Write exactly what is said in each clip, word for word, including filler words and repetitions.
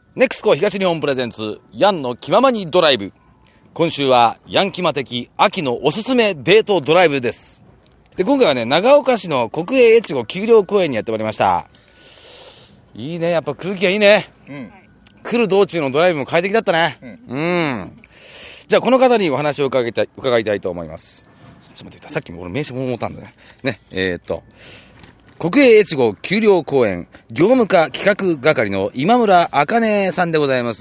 ネクスコ東日本プレゼンツヤンの気ままにドライブ。今週はヤン気ま的秋のおすすめデートドライブです。で今回はね、長岡市の国営越後丘陵公園にやってまいりました。いいね、やっぱ空気がいいね、うん、来る道中のドライブも快適だったね、うん、うん。じゃあこの方にお話を伺いたい、伺いたいと思います。ちょっと待って、さっきも俺名刺も持ったんだね。ね、えー、っと国営越後丘陵公園業務課企画係の今村茜さんでございます。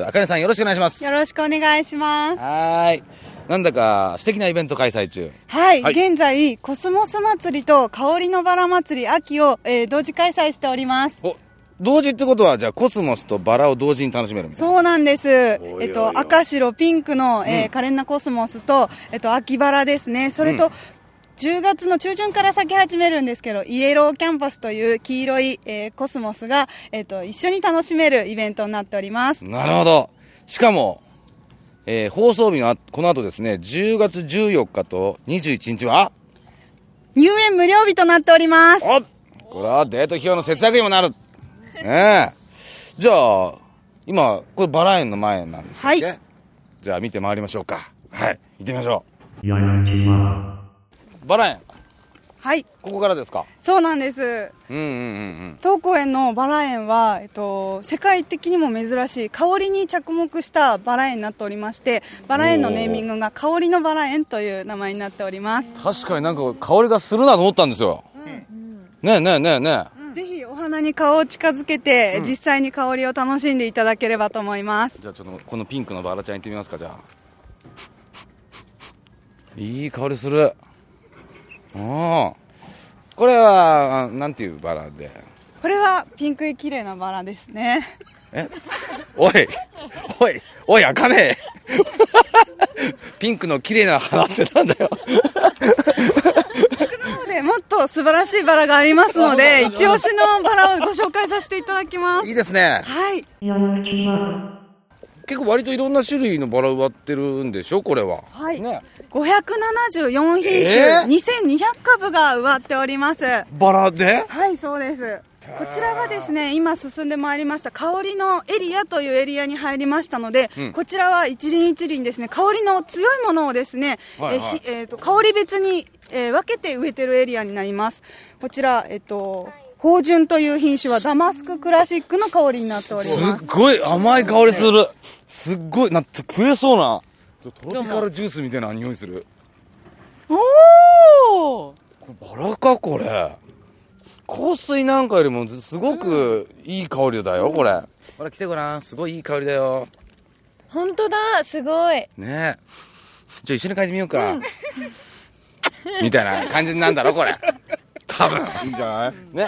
茜さん、よろしくお願いします。 よろしくお願いします。 はい。なんだか素敵なイベント開催中。 はい、はい、現在コスモス祭りと香りのバラ祭り秋を、えー、同時開催しております。 お、同時ってことはじゃあコスモスとバラを同時に楽しめるみたいな。 そうなんです。えっと赤白ピンクの、えーうん、可憐なコスモスと、えっと、秋バラですね。それと、うん、じゅうがつの中旬から咲き始めるんですけど、イエローキャンパスという黄色い、えー、コスモスが、えー、と一緒に楽しめるイベントになっております。 なるほど。しかも、えー、放送日のこの後ですね、じゅうがつじゅうよっかとにじゅういちにちは入園無料日となっております。 お、これはデート費用の節約にもなる、ね、えじゃあ今これバラ園の前なんですよね、はい、じゃあ見て回りましょうか。はい、行ってみましょう。バラ園、 はい、 ここからですか。 そうなんです。 うんうんうんうん。 当公園のバラ園は、えっと、世界的にも珍しい香りに着目したバラ園になっておりまして、バラ園のネーミングが香りのバラ園という名前になっております。 確かになんか香りがするなと思ったんですよ、うん、ねえねえねえねえ、 うん、ぜひお花に顔を近づけて、うん、実際に香りを楽しんでいただければと思います。 じゃあちょっとこのピンクのバラちゃん行ってみますか。じゃあいい香りする。ああ、これはなんていうバラで。 これはピンクい綺麗なバラですね。 え、おいおいおい、あかねえピンクの綺麗な花ってなんだよ僕の方でもっと素晴らしいバラがありますので、一押しのバラをご紹介させていただきます。 いいですね。 はい、 結構割といろんな種類のバラ植わってるんでしょこれは。 はい、 ね、 ごひゃくななじゅうよんひんしゅ、えー、にせんにひゃくかぶが植わっております。 バラで？ はい、そうです。こちらがですね、今進んでまいりました香りのエリアというエリアに入りましたので、うん、こちらは一輪一輪ですね、香りの強いものをですね、はいはい、えー、えーと香り別に、えー、分けて植えてるエリアになります。こちら、えっと芳醇という品種はダマスククラシックの香りになっております。 すっごい甘い香りする。すっごいなんて食えそうなトロピカルジュースみたいな匂いする。 おー、 これバラか。これ香水なんかよりもすごくいい香りだよ、うん、これ。ほら来てごらん、すごいいい香りだよ。 本当だ、すごいね。 え、じゃあ一緒に嗅いでみようか、うん、みたいな感じなんだろこれ多分いいんじゃないね。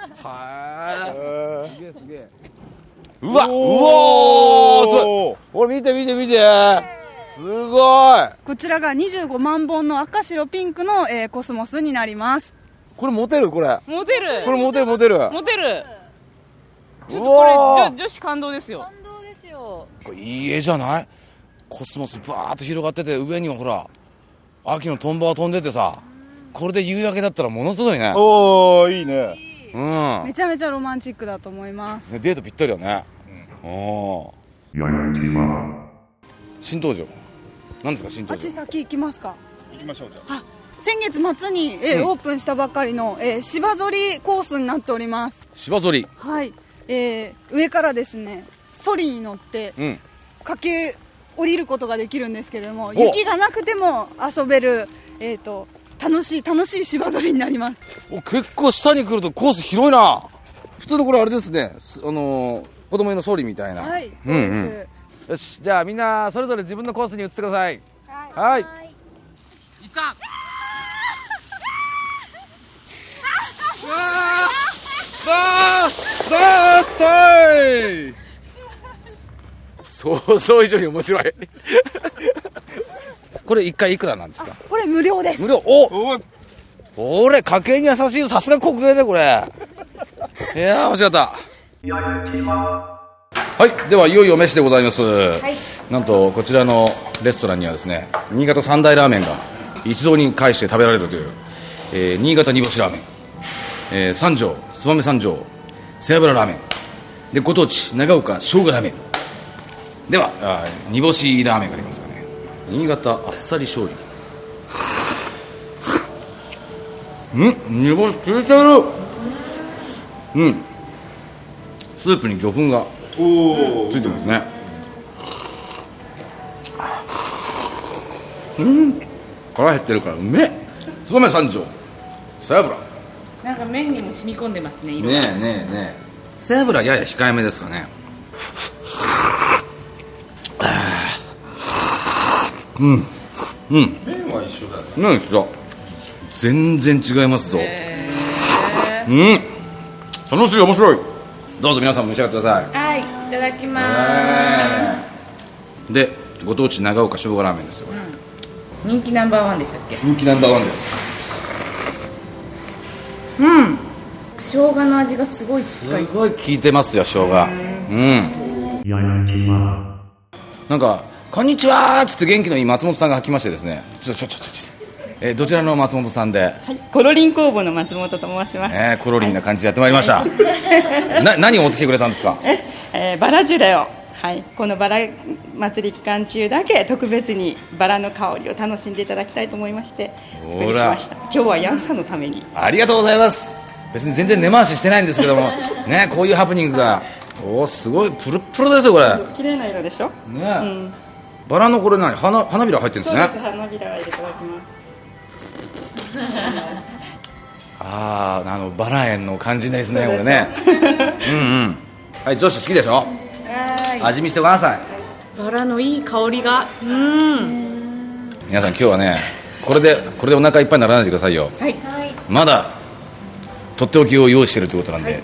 はい、すげえすげえ。うわ、うおー、すごい。これ見て見て見て、すごい。 こちらがにじゅうごまんぼんの赤白ピンクの、えー、コスモスになります。 これモテる。これモテる。 これモテるモテるモテる。ちょっとこれ女, 女子感動ですよ。 感動ですよ。 これいい絵じゃない？コスモスバーっと広がってて、上にはほら秋のトンボが飛んでてさ、これで夕焼けだったらものすごいね。 おー、いいね。 うん、 めちゃめちゃロマンチックだと思います。 デートぴったりだね。うん、おー、新登場なんですか？新登場。 あっち先行きますか？ 行きましょう。じゃあ、先月末に、えーうん、オープンしたばかりの、えー、芝ぞりコースになっております。 芝ぞり、 はい、えー、上からですねソリに乗って、うん、駆け降りることができるんですけれども、雪がなくても遊べる、えーと楽しい楽しい芝ぞりになります。 お、結構下に来るとコース広いな。普通のこれあれですね、あのー、子供用のソリみたいな。 はい、そうです、うんうん、 よし、じゃあみんなそれぞれ自分のコースに移ってください。はい、はい、いったさあさあさあさあ、想像以上に面白いこれいっかいいくらなんですか？ これ無料です。 無料。おお、これ家計に優しい。さすが国営でこれ。いやー、面白かった。はい、ではいよいよ飯でございます、はい、なんとこちらのレストランにはですね、新潟三大ラーメンが一堂に会して食べられるという、えー、新潟煮干しラーメン、えー、三条燕三条背脂ラーメン、 でご当地長岡生姜ラーメンではあ煮干しラーメンがありますかね。新潟あっさり醤油。うん煮干しついてる。うんスープに魚粉がついてますね。うん腹減ってるからうめえ。燕三条背脂なんか麺にも染み込んでますね。色がねえねえねえ背脂やや控えめですかね。うんうん麺は一緒だね。 なん一緒全然違いますぞ。 へうん楽しい面白い。どうぞ皆さんも召し上がってください。 ーはい、いただきます。 でご当地長岡生姜ラーメンですよ、 人気ナンバーワンでしたっけ？ 人気ナンバーワンです。 うん生姜の味がすごいしっかりすごい効いてますよ生姜。うんなんかこんにちはーっつって元気のいい松本さんが来ましてですね。ちょちょちょちょえーどちらの松本さんで？ はい、コロリン工房の松本と申します。 えー、コロリンな感じでやってまいりました、な何を持ってきてくれたんですか？ え、えーバラジュレを、はい、このバラ祭り期間中だけ特別にバラの香りを楽しんでいただきたいと思いまして作りしました。今日はヤンさんのために。 ありがとうございます。別に全然根回ししてないんですけどもねこういうハプニングがおーすごいプルップルですよこれ綺麗な色でしょ。 ね、 うん、 バラのこれ何 花, 花びら入ってるんですね。 そうです花びらを入れていただきます。 あーあのバラ園の感じですねこれねうんうんはい女子好きでしょ。 はい味見してください。 バラのいい香りがうん皆さん今日はねこれでこれでお腹いっぱいにならないでくださいよ。 はい、 まだとっておきを用意してるってことなんで、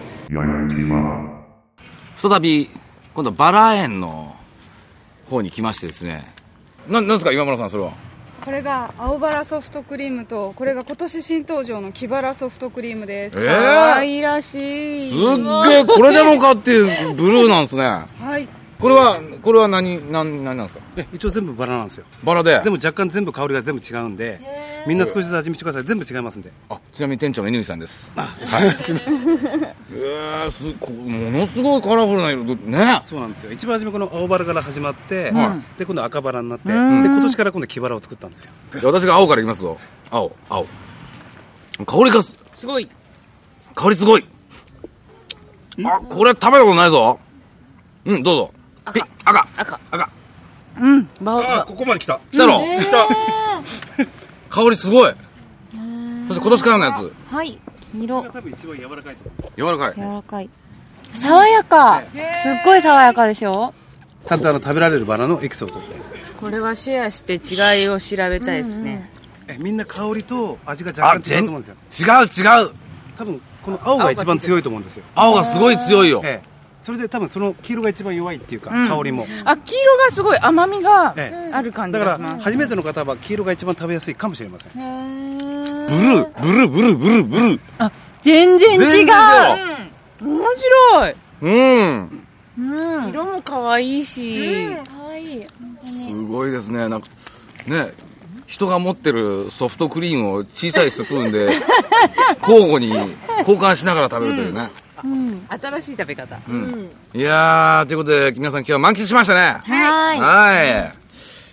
再び今度はバラ園の方に来ましてですね。ななんですか今村さんそれは？ これが青バラソフトクリームと、これが今年新登場の木バラソフトクリームです。 え可ー、 愛らしい。 すっげえこれでもかっていうブルーなんですね。 はい、 これはこれは何何何なんですか？ え一応全部バラなんですよ。 バラで。 でも若干全部香りが全部違うんで、みんな少しずつ味見してください。全部違いますんで。 あちなみに店長の乾さんです。はいえー、すこものすごいカラフルな色ね。 そうなんですよ。一番初めこの青バラから始まって、 うん、 で今度赤バラになって、で今年から今度木バラを作ったんですよ。 私が青からいきますぞ。青青香りがすごい。 香りすごい。あこれ食べたことないぞ。うんどうぞ。 赤赤赤赤うんバああここまで来た。 来たろ、 来た。 香りすごい。そして今年からのやつはい黄色これが多分一番柔らかいと思う。 柔らかい。 柔らかい爽やかすっごい爽やかですよ。 ちゃんとあの食べられるバラのエキスを取って。 これはシェアして違いを調べたいですね。 えみんな香りと味が若干違うと思うんですよ。 違う違う。 多分この青が一番強いと思うんですよ。 青がすごい強いよ。 ええそれで多分その黄色が一番弱いっていうか、 うん、 香りもあ黄色がすごい甘みがある感じだかがします。 ら初めての方は黄色が一番食べやすいかもしれません。 ブルーブルーブルーブルーブルーあ全然違う。 全然違うん、面白い。 うんうん色も可愛いし、 うん、かわいい。 すごいですね。なんかね人が持ってるソフトクリームを小さいスプーンで交互に交換しながら食べるというね、 うん、 新しい食べ方、 うんうん、いやーということで皆さん今日は満喫しましたね。 はいはい。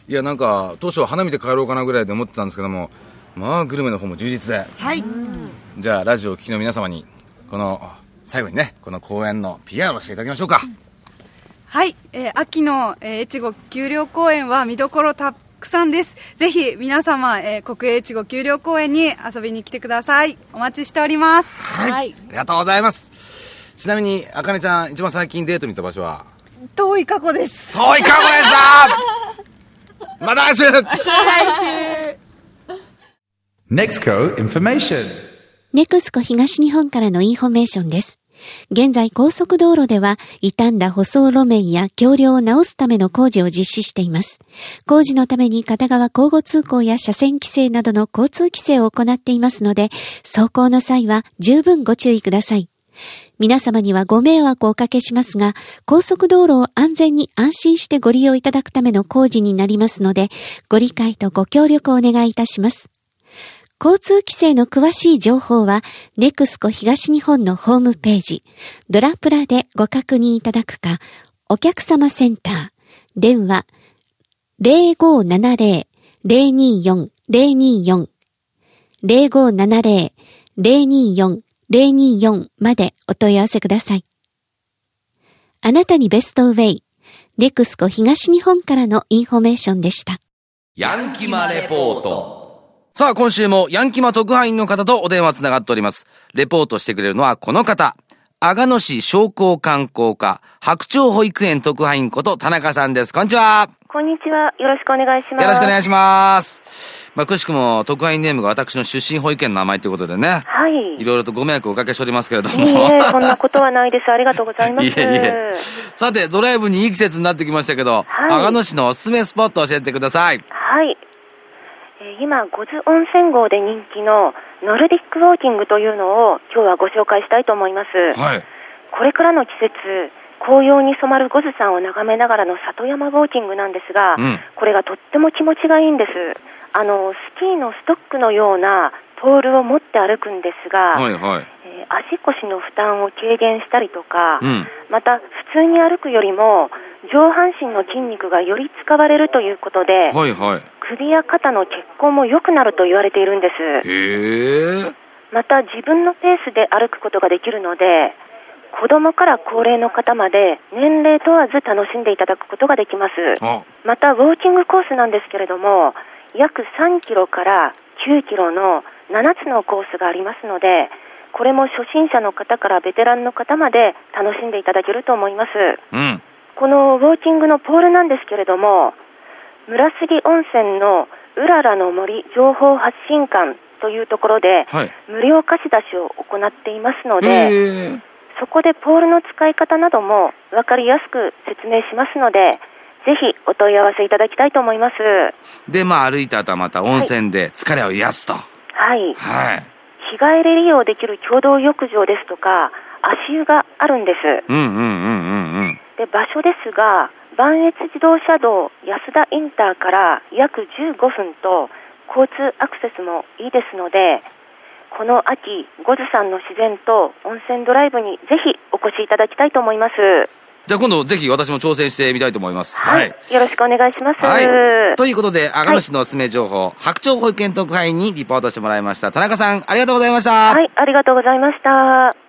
いやなんか当初は花見て帰ろうかなぐらいで思ってたんですけども、まあグルメの方も充実で、 はい、 じゃあラジオを聴きの皆様にこの最後にねこの公演の ピーアール をしていただきましょうか。 はい、えー、秋の、えー、越後丘陵公園は見どころたくさんです。ぜひ皆様、えー、国営越後丘陵公園に遊びに来てください。お待ちしております。 はい、 はい、 ありがとうございます。ちなみにあかねちゃん一番最近デートに行った場所は？ 遠い過去です。 遠い過去でしたまた来週来週 Nexco Information ネクスコ東日本からのインフォメーションです。現在高速道路では傷んだ舗装路面や橋梁を直すための工事を実施しています。工事のために片側交互通行や車線規制などの交通規制を行っていますので、走行の際は十分ご注意ください。皆様にはご迷惑をおかけしますが、高速道路を安全に安心してご利用いただくための工事になりますので、ご理解とご協力をお願いいたします。 交通規制の詳しい情報は、ネクスコ東日本のホームページ、ドラプラでご確認いただくか、お客様センター、電話 ゼロごーななゼロ ゼロにーよん ゼロにーよん ゼロごーななゼロ ゼロにーよん ゼロにーよん までお問い合わせください。あなたにベストウェイ、ネクスコ東日本からのインフォメーションでした。 ヤンキマレポート。さあ、今週もヤンキマ特派員の方とお電話つながっております。レポートしてくれるのはこの方。阿賀野市商工観光課白鳥保育園特派員こと田中さんです。こんにちは。 こんにちは。よろしくお願いします。 よろしくお願いします。まあ、くしくも特派員ネームが私の出身保育園の名前ということでね。 はい。 いろいろとご迷惑をおかけしておりますけれども。 いいえ、そんなことはないです。ありがとうございます。いえいえ。 さて、ドライブにいい季節になってきましたけど、はい、阿賀野市のおすすめスポットを教えてください。 はい。えー、今、ゴズ温泉郷で人気のノルディックウォーキングというのを今日はご紹介したいと思います。はい。これからの季節、紅葉に染まるゴズ山を眺めながらの里山ウォーキングなんですが、うん、これがとっても気持ちがいいんです。あのスキーのストックのようなポールを持って歩くんですが、はいはい、えー、足腰の負担を軽減したりとか、うん、また普通に歩くよりも上半身の筋肉がより使われるということで、はいはい、首や肩の血行も良くなると言われているんです。へー。また自分のペースで歩くことができるので、子供から高齢の方まで年齢問わず楽しんでいただくことができます。またウォーキングコースなんですけれども、約さんキロからきゅうキロのななつのコースがありますので、これも初心者の方からベテランの方まで楽しんでいただけると思います。うん、このウォーキングのポールなんですけれども、村杉温泉のうららの森情報発信館というところで、はい、無料貸し出しを行っていますので、そこでポールの使い方なども分かりやすく説明しますので、ぜひお問い合わせいただきたいと思います。 で、まあ歩いた後はまた温泉で疲れを癒すと。はい。はい。 日帰り利用できる共同浴場ですとか、足湯があるんです。うんうんうんうんうん。で、場所ですが、磐越自動車道安田インターから約じゅうごふんと交通アクセスもいいですので、この秋、ゴズ山の自然と温泉ドライブにぜひお越しいただきたいと思います。 じゃあ今度ぜひ私も挑戦してみたいと思います。 はい。はい、よろしくお願いします。 はい。ということで、阿賀野市のおすすめ情報、はい、白鳥保育園特派員にリポートしてもらいました。田中さん、ありがとうございました。 はい、ありがとうございました。